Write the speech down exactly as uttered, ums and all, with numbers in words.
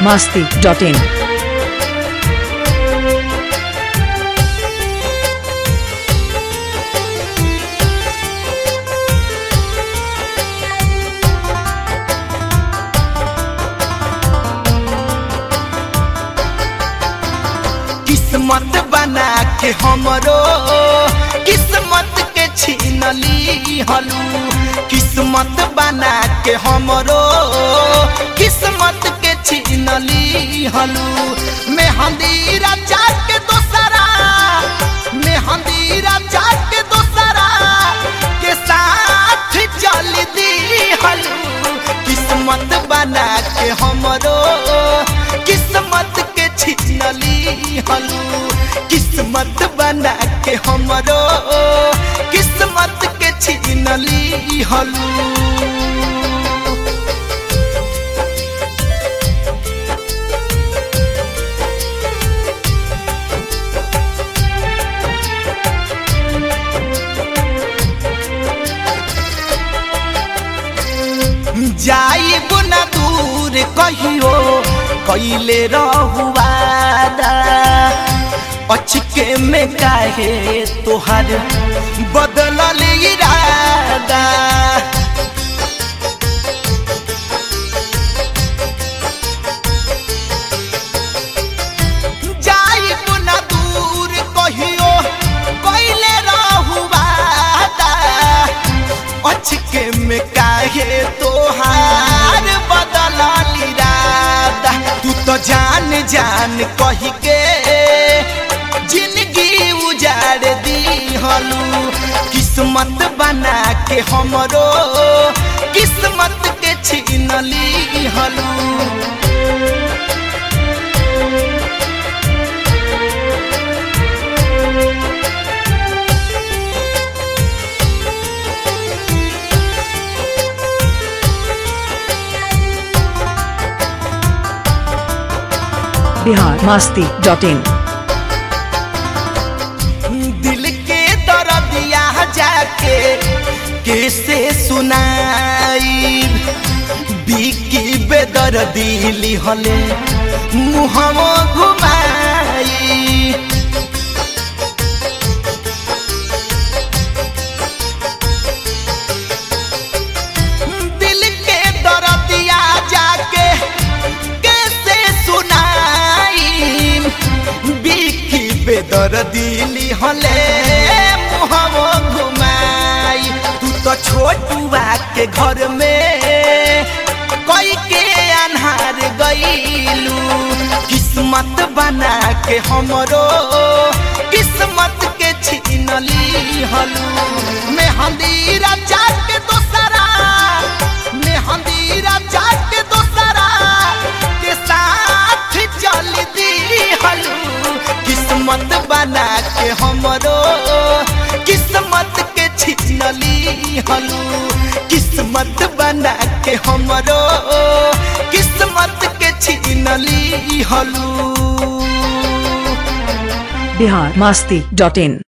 masti dot in. किस्मत बना के हमरो किस्मत के छीन ली हलू, किस्मत बना के हमरो किस्मत के छीन ली हलू। मेहंदी राजा के दोसरा मेहंदी राजा के दोसरा के साथ चल दी हलू। किस्मत बना के हमरो किस्मत के छीन ली हलू, किस्मत बना के हमरो किस्मत के छीन ली हलू। जाइब न दूर कहियो कैले रहुआदा, अचके में काहे तोहर बदलल इरादा। जाइब न दूर कहियो कैले रहुआदा, अचके में काहे तोहार बदलल इरादा। तू तो जान जान कही के जिंदगी उजाड़ दी हलू। किस्मत बना के हमरो किस्मत के छीन ली हलू। Bihar masti dot in. दिल के दर्दिया जाके कैसे सुनाई, बिकी बेदर्दी लिहले मुहमो घुमाई। दिल के दर्दिया जाके कैसे सुनाई, बिकी बेदर्दी लिहले मुहमो घुमाई। तू तो छोटुआ के घर में कोई के अन्हार गईलू। किस्मत बना के हमरो किस्मत के छीन ली हलू। मेहंदी राजा के दोसरा मेहंदी राजा के दोसरा के साथ चल दी हलू। किस्मत बना के हमरो किस्मत के छीन ली हलू, किस्मत बना के हमरो किस्मत के छीन ली हलू। Bihar masti dot in.